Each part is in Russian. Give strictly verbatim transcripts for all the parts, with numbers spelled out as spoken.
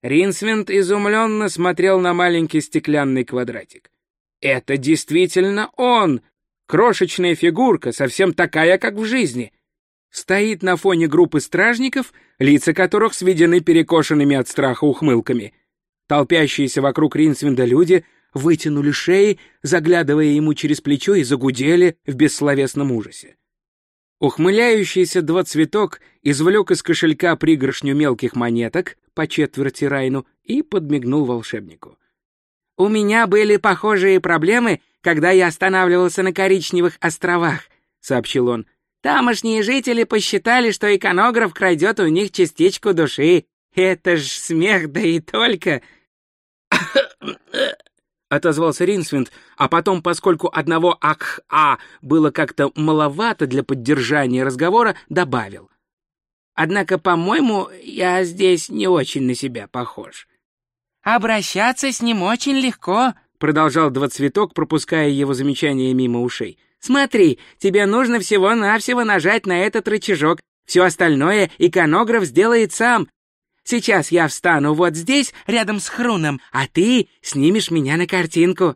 Ринсвинд изумленно смотрел на маленький стеклянный квадратик. Это действительно он! Крошечная фигурка, совсем такая, как в жизни. Стоит на фоне группы стражников, лица которых сведены перекошенными от страха ухмылками. Толпящиеся вокруг Ринсвинда люди вытянули шеи, заглядывая ему через плечо, и загудели в бессловесном ужасе. Ухмыляющийся Двадцветок извлек из кошелька пригоршню мелких монеток по четверти райну и подмигнул волшебнику. «У меня были похожие проблемы, когда я останавливался на Коричневых островах», — сообщил он. «Тамошние жители посчитали, что иконограф крадет у них частичку души. Это ж смех, да и только!» Отозвался Ринсвинд, а потом, поскольку одного «ах-а» было как-то маловато для поддержания разговора, добавил. «Однако, по-моему, я здесь не очень на себя похож». «Обращаться с ним очень легко», — продолжал Двадцветок, пропуская его замечания мимо ушей. «Смотри, тебе нужно всего-навсего нажать на этот рычажок. Все остальное иконограф сделает сам. Сейчас я встану вот здесь, рядом с Хруном, а ты снимешь меня на картинку».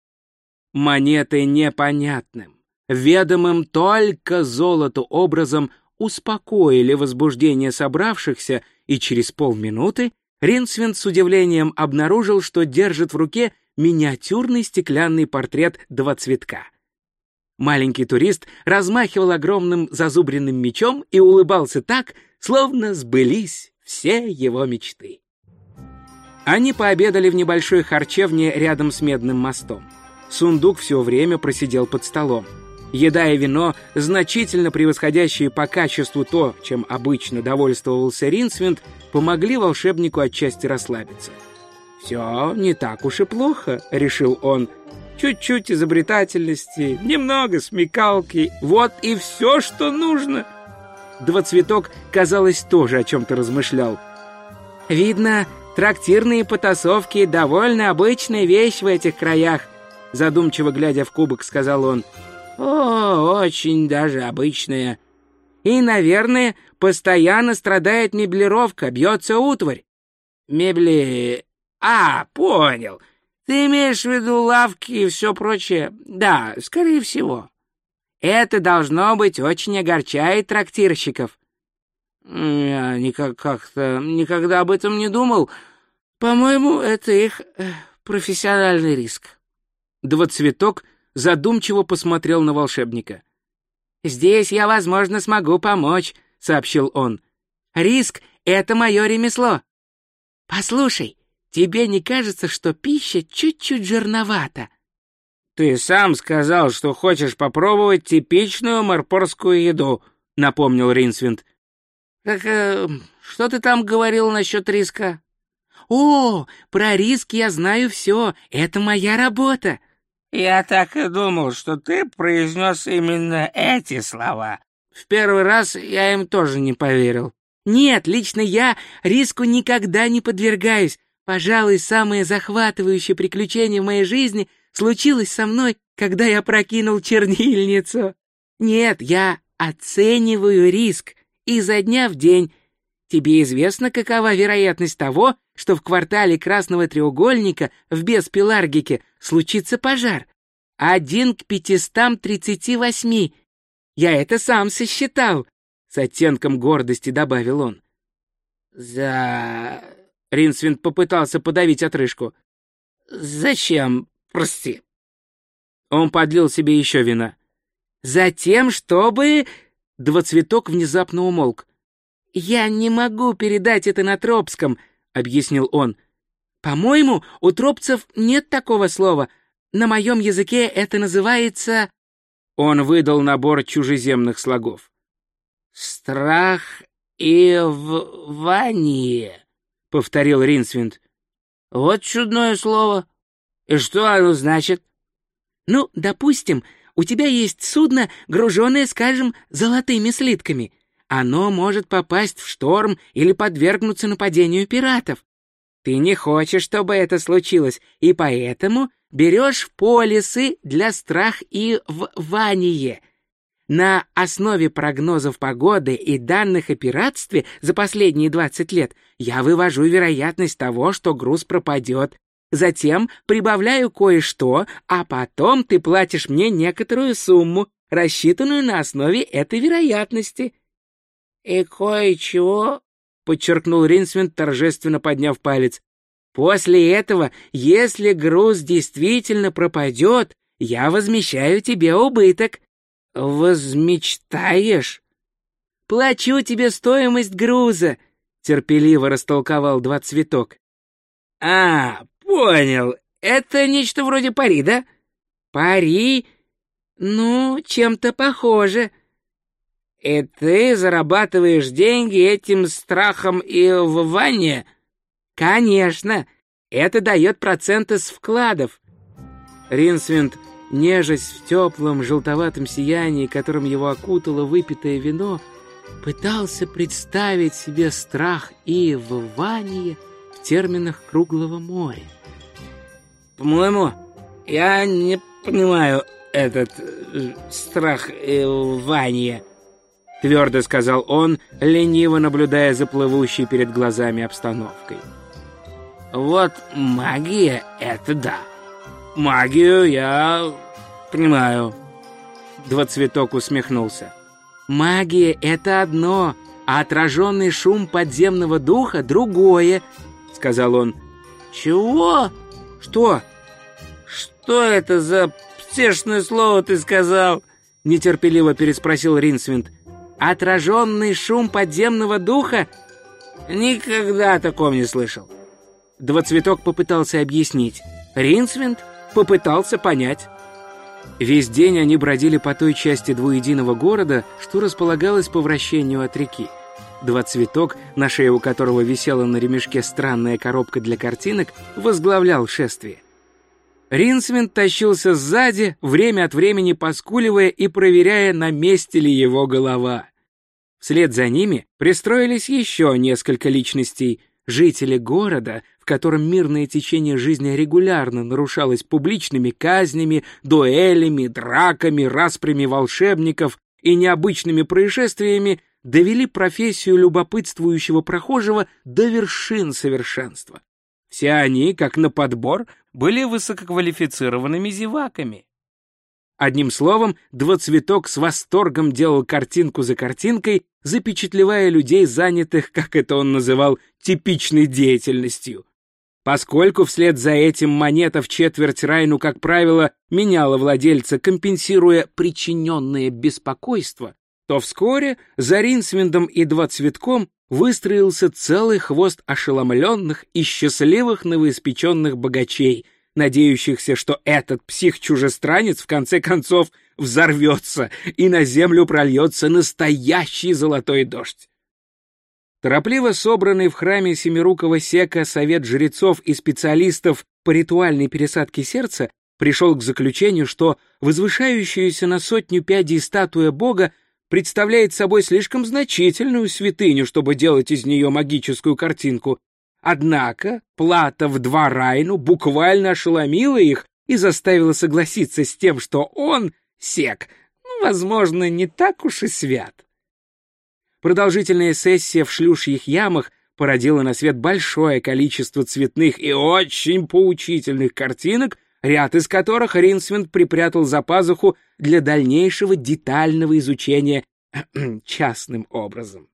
Монеты непонятным, ведомым только золоту образом успокоили возбуждение собравшихся, и через полминуты Ринсвинд с удивлением обнаружил, что держит в руке миниатюрный стеклянный портрет Двадцветка. Маленький турист размахивал огромным зазубренным мечом и улыбался так, словно сбылись все его мечты. Они пообедали в небольшой харчевне рядом с Медным мостом. Сундук все время просидел под столом. Еда и вино, значительно превосходящие по качеству то, чем обычно довольствовался Ринсвинд, помогли волшебнику отчасти расслабиться. «Все не так уж и плохо», — решил он. «Чуть-чуть изобретательности, немного смекалки, вот и все, что нужно». Двадцветок, казалось, тоже о чем-то размышлял. «Видно, трактирные потасовки — довольно обычная вещь в этих краях», — задумчиво глядя в кубок, сказал он. «О, очень даже обычная. И, наверное, постоянно страдает меблировка, бьется утварь». «Мебли... А, понял. Ты имеешь в виду лавки и все прочее?» «Да, скорее всего». «Это, должно быть, очень огорчает трактирщиков». «Я никак как-то никогда об этом не думал. По-моему, это их э, профессиональный риск». Двадцветок задумчиво посмотрел на волшебника. «Здесь я, возможно, смогу помочь», — сообщил он. «Риск — это мое ремесло. Послушай, тебе не кажется, что пища чуть-чуть жирновата?» «Ты сам сказал, что хочешь попробовать типичную морпорскую еду», — напомнил Ринсвинд. «Так э, что ты там говорил насчет риска?» «О, про риск я знаю все, это моя работа». «Я так и думал, что ты произнес именно эти слова. В первый раз я им тоже не поверил». «Нет, лично я риску никогда не подвергаюсь. Пожалуй, самое захватывающее приключение в моей жизни случилось со мной, когда я прокинул чернильницу. Нет, я оцениваю риск изо дня в день. Тебе известно, какова вероятность того, что в квартале Красного треугольника в Беспеларгике случится пожар? Один к пятистам тридцати восьми. Я это сам сосчитал», — с оттенком гордости добавил он. «За...» — Ринсвинд попытался подавить отрыжку. «Зачем? Прости». Он подлил себе еще вина. «Затем, чтобы...» Двадцветок внезапно умолк. «Я не могу передать это на тропском», — объяснил он. «По-моему, у тропцев нет такого слова. На моем языке это называется...» Он выдал набор чужеземных слогов. «Страх и вание», — повторил Ринсвинд. «Вот чудное слово. И что оно значит?» «Ну, допустим, у тебя есть судно, груженное, скажем, золотыми слитками. Оно может попасть в шторм или подвергнуться нападению пиратов. Ты не хочешь, чтобы это случилось, и поэтому берешь полисы для страх и вание. На основе прогнозов погоды и данных о пиратстве за последние двадцать лет я вывожу вероятность того, что груз пропадет. Затем прибавляю кое-что, а потом ты платишь мне некоторую сумму, рассчитанную на основе этой вероятности». «И кое-чего?» — подчеркнул Ринсвинд, торжественно подняв палец. «После этого, если груз действительно пропадет, я возмещаю тебе убыток». «Возмечтаешь?» «Плачу тебе стоимость груза», — терпеливо растолковал Два Цветок. «А, понял. Это нечто вроде пари, да?» «Пари? Ну, чем-то похоже». «И ты зарабатываешь деньги этим страхом и ввыванием?» «Конечно. Это дает проценты с вкладов». Ринсвинд, нежась в теплом желтоватом сиянии, которым его окутало выпитое вино, пытался представить себе страх и ввывание в терминах круглого моря. «По-моему, я не понимаю этот э, страх и ввывание», — твердо сказал он, лениво наблюдая за плывущей перед глазами обстановкой. «Вот магия — это да. Магию я понимаю». Два Цветок усмехнулся. «Магия — это одно, а отраженный шум подземного духа — другое», — сказал он. «Чего? Что? Что это за потешное слово ты сказал?» — нетерпеливо переспросил Ринсвинд. «Отраженный шум подземного духа? Никогда о таком не слышал». Два Цветок попытался объяснить. Ринсвинд попытался понять. Весь день они бродили по той части двуединого города, что располагалась по вращению от реки. Два Цветок, на шее у которого висела на ремешке странная коробка для картинок, возглавлял шествие. Ринсвинд тащился сзади, время от времени поскуливая и проверяя, на месте ли его голова. Вслед за ними пристроились еще несколько личностей. Жители города, в котором мирное течение жизни регулярно нарушалось публичными казнями, дуэлями, драками, распрями волшебников и необычными происшествиями, довели профессию любопытствующего прохожего до вершин совершенства. Все они, как на подбор, были высококвалифицированными зеваками. Одним словом, Два Цветок с восторгом делал картинку за картинкой, запечатлевая людей, занятых, как это он называл, типичной деятельностью. Поскольку вслед за этим монета в четверть Райну, как правило, меняла владельца, компенсируя причиненное беспокойство, то вскоре за Ринсвиндом и Два Цветком выстроился целый хвост ошеломленных и счастливых новоиспеченных богачей, надеющихся, что этот псих-чужестранец в конце концов взорвется и на землю прольется настоящий золотой дождь. Торопливо собранный в храме Семирукого Сека совет жрецов и специалистов по ритуальной пересадке сердца пришел к заключению, что возвышающаяся на сотню пядей статуя бога представляет собой слишком значительную святыню, чтобы делать из нее магическую картинку. Однако плата в два Райну буквально ошеломила их и заставила согласиться с тем, что он, Сек, ну, возможно, не так уж и свят. Продолжительная сессия в шлюшьих ямах породила на свет большое количество цветных и очень поучительных картинок, ряд из которых Ринсвинд припрятал за пазуху для дальнейшего детального изучения частным образом.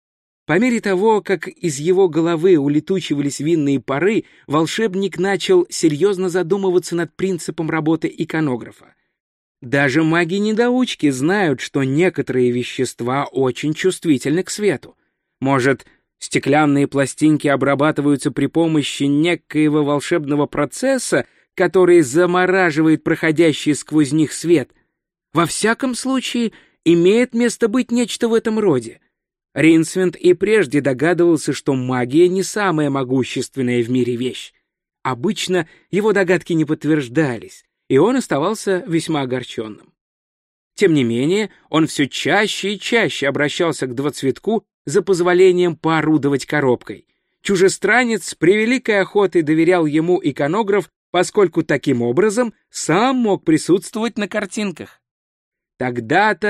По мере того, как из его головы улетучивались винные пары, волшебник начал серьезно задумываться над принципом работы иконографа. Даже маги-недоучки знают, что некоторые вещества очень чувствительны к свету. Может, стеклянные пластинки обрабатываются при помощи некоего волшебного процесса, который замораживает проходящий сквозь них свет. Во всяком случае, имеет место быть нечто в этом роде. Ринсвинд и прежде догадывался, что магия не самая могущественная в мире вещь. Обычно его догадки не подтверждались, и он оставался весьма огорченным. Тем не менее, он все чаще и чаще обращался к Два Цветку за позволением поорудовать коробкой. Чужестранец с превеликой охотой доверял ему иконограф, поскольку таким образом сам мог присутствовать на картинках. Тогда-то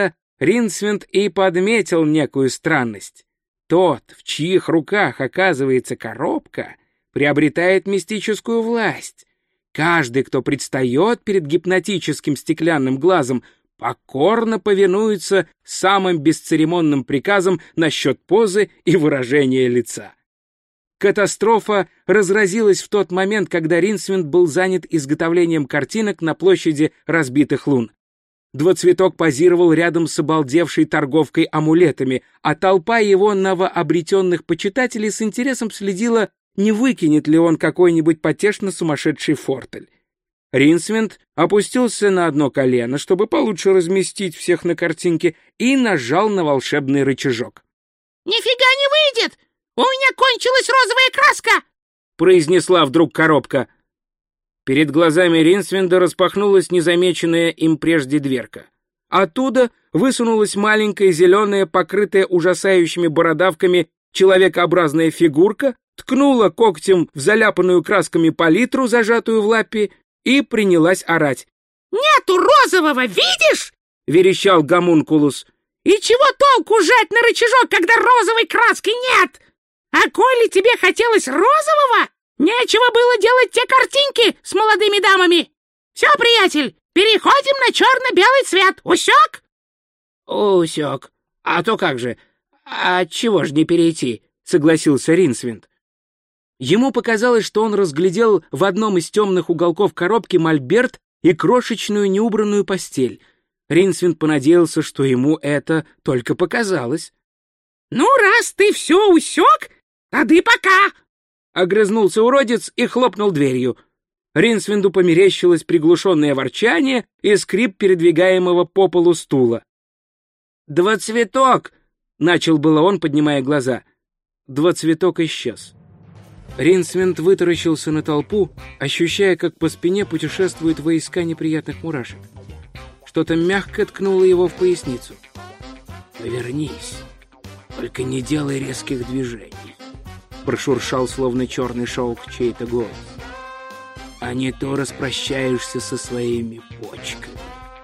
Ринсвинд и подметил некую странность. Тот, в чьих руках оказывается коробка, приобретает мистическую власть. Каждый, кто предстает перед гипнотическим стеклянным глазом, покорно повинуется самым бесцеремонным приказам насчет позы и выражения лица. Катастрофа разразилась в тот момент, когда Ринсвинд был занят изготовлением картинок на площади разбитых лун. Двуцветок позировал рядом с обалдевшей торговкой амулетами, а толпа его новообретенных почитателей с интересом следила, не выкинет ли он какой-нибудь потешно сумасшедший фортель. Ринсвинд опустился на одно колено, чтобы получше разместить всех на картинке, и нажал на волшебный рычажок. «Нифига не выйдет! У меня кончилась розовая краска!» произнесла вдруг коробка. Перед глазами Ринсвинда распахнулась незамеченная им прежде дверка. Оттуда высунулась маленькая зеленая, покрытая ужасающими бородавками человекообразная фигурка, ткнула когтем в заляпанную красками палитру, зажатую в лапе, и принялась орать. «Нету розового, видишь?» — верещал гомункулус. «И чего толку жать на рычажок, когда розовой краски нет? А коли тебе хотелось розового, нечего было делать те картинки с молодыми дамами. Все, приятель, переходим на черно-белый цвет. Усек?» «Усек. А то как же? А чего ж не перейти?» — согласился Ринсвинд. Ему показалось, что он разглядел в одном из темных уголков коробки мольберт и крошечную неубранную постель. Ринсвинд понадеялся, что ему это только показалось. «Ну, раз ты все усек, тады пока!» — огрызнулся уродец и хлопнул дверью. Ринсвинду померещилось приглушенное ворчание и скрип передвигаемого по полу стула. «Двуцветок!» — начал было он, поднимая глаза. Двуцветок исчез. Ринсвинд вытаращился на толпу, ощущая, как по спине путешествуют войска неприятных мурашек. Что-то мягко ткнуло его в поясницу. «Повернись, только не делай резких движений», — прошуршал, словно черный шелк, чей-то голос. «А не то распрощаешься со своими почками».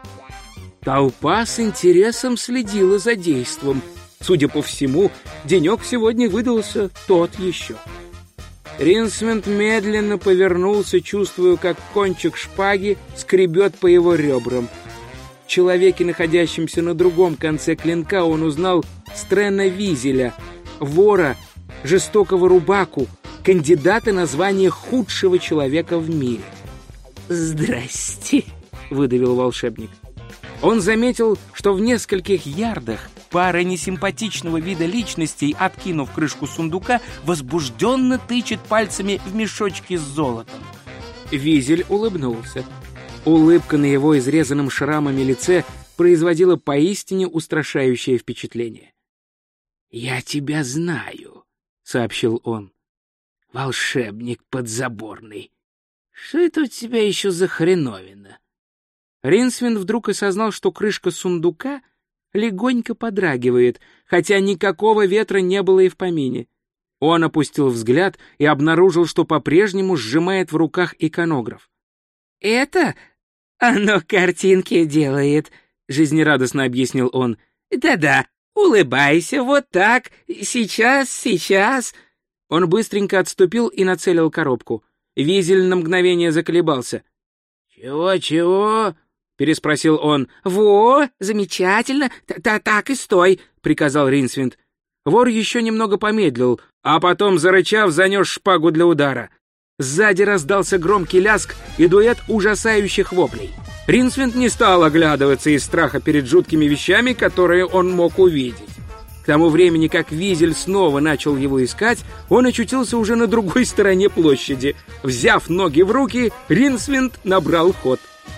Толпа с интересом следила за действом. Судя по всему, денек сегодня выдался тот еще. Ринсвинд медленно повернулся, чувствуя, как кончик шпаги скребет по его ребрам. В человеке, находящемся на другом конце клинка, он узнал Стрена Визеля, вора, жестокого рубаку, кандидата на звание худшего человека в мире. «Здрасте», — выдавил волшебник. Он заметил, что в нескольких ярдах пара несимпатичного вида личностей, откинув крышку сундука, возбужденно тычет пальцами в мешочки с золотом. Визель улыбнулся. Улыбка на его изрезанном шрамами лице производила поистине устрашающее впечатление. «Я тебя знаю», — сообщил он. «Волшебник подзаборный. Что это у тебя еще за хреновина?» Ринсвинд вдруг осознал, что крышка сундука легонько подрагивает, хотя никакого ветра не было и в помине. Он опустил взгляд и обнаружил, что по-прежнему сжимает в руках иконограф. «Это оно картинки делает», — жизнерадостно объяснил он. «Да-да, улыбайся, вот так, сейчас, сейчас». Он быстренько отступил и нацелил коробку. Визель на мгновение заколебался. «Чего-чего?» — переспросил он. «Во, замечательно, так и стой», — приказал Ринсвинд. Вор еще немного помедлил, а потом, зарычав, занес шпагу для удара. Сзади раздался громкий лязг и дуэт ужасающих воплей. Ринсвинд не стал оглядываться из страха перед жуткими вещами, которые он мог увидеть. К тому времени, как Визель снова начал его искать, он очутился уже на другой стороне площади. Взяв ноги в руки, Ринсвинд набрал ход.